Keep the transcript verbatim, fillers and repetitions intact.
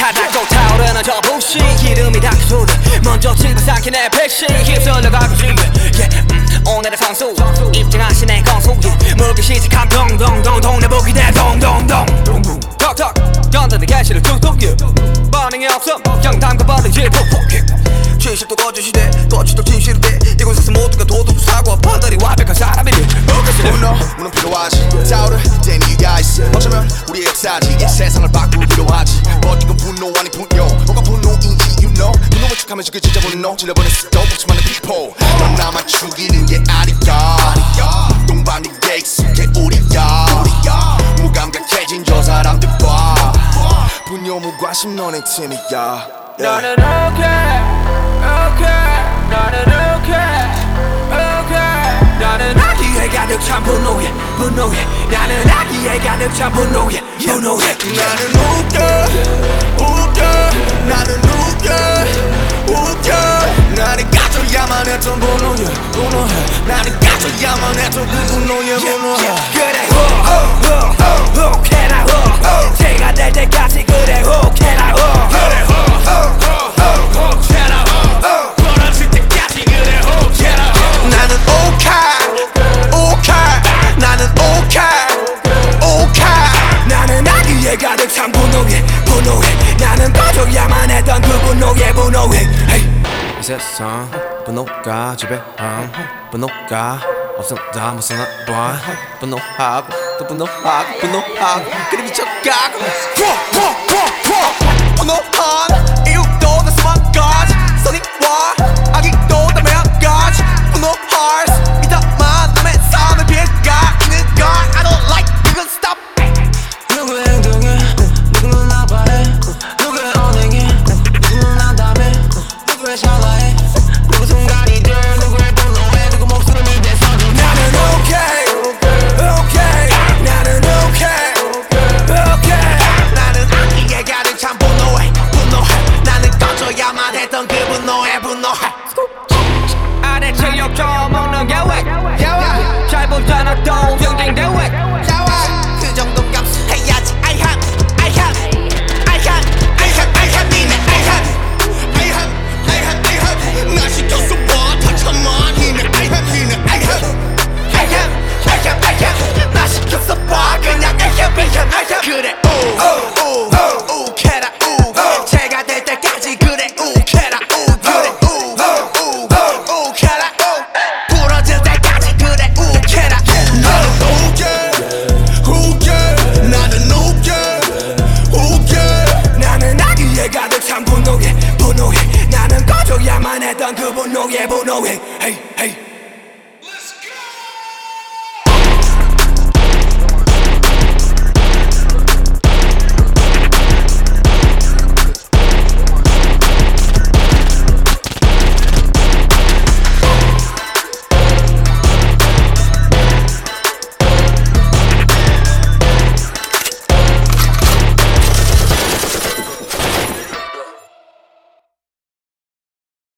바닥도 타오르는 저 불씨 기름이 닦여줘도 먼저 집어삼킨 내 백신 휩쓸려 가고지 yeah, 음, 오늘의 선수 입증하신 내 건수 yeah, 물기 시작한 동동동 동네북이 대 동동동 턱턱 전단의 개시를 툭툭 yeah. 반응이 없어 영담과 버리지 푹푹 진실도 거짓 시대 거짓도 진실이 돼 이곳에서 모두가 도둑 사고 판단이 완벽한 사람이니 분노 물론 필요하지 타오를 땐 이유가 있어 어쩌면 우리의 역사지 이 세상을 바꾸기로 하지 버티건 분노 아니 분노 뭐가 분노인지 you know 분노를 척하면서 그 진짜 분노 질러버린 수도 없지만은 people 넌 나만 죽이는 게 아니야 동반이 게 익숙해 우리야 무감각해진 저 사람들 봐 분노 무관심 너네 팀이야 나는 okay, okay, 나는 okay, okay. 나는 아기에 가득 찬 분노에 분노에 나는 아기에 가득 찬 분노에 분노에 나는 웃겨 웃겨 나는 웃겨 웃겨 나는 가져야만 했던 분노에 분노해 나는 가져야만 했던 그 분노에 분노해 그래 후 혹해라 후 제가 될 때까지 그래 혹해라 후 그래 후 혹해라 후 부러질 때까지 그래 혹해라 나는 오케이 오케이 나는 오케이 오케이 나는 아기에 가득 찬 분노에 분노에 나는 꺼져야만 했던 그 분노에 분노에 이 세상 분노가 지배함 분노가 없었다 무슨 봐 분노하고 또 분노하고 분노하고 그래 미쳐가고 분노한 이유도 다 수만까지 선의와 악의도 다 매한까지 분노할 수 있다만 남의 삶에 비해가 있는걸 I don't like 이건 stop 누구의 행동에 누구는 나빠해 누구의 언행에 누구는 안담해 누구의 샤라해 누구 순간이들 누구의 분노에 누구 목소리를 내서 나는 okay okay 나는 okay okay 나는 아기에 가득 찬 분노에 분노해 나는 꺼져야만 했던 그 분노에 분노해 아래 체력 좀 먹는 계획 잘 보잖아 또 경쟁 대회 그 정도 값을 해야지 I have I have I have I have I have 니네 I have I have I have I have 나 시켰어 봐다 참아 니네 I have 니네 I have I have I have I have 나 시켰어 봐 그냥 I have I have I have 그래 우우우 우캐라 우 제가 될 때까지 그래 우캐라 우 그래 우우우 우캐라 우 부러질 때까지 그래 우캐라 나는 우캐 우캐 나는 우캐 우캐 나는 아기에 가득 찬 분노에 분노에 나는 꺼져야만 했던 그 분노에 분노에 hey, hey.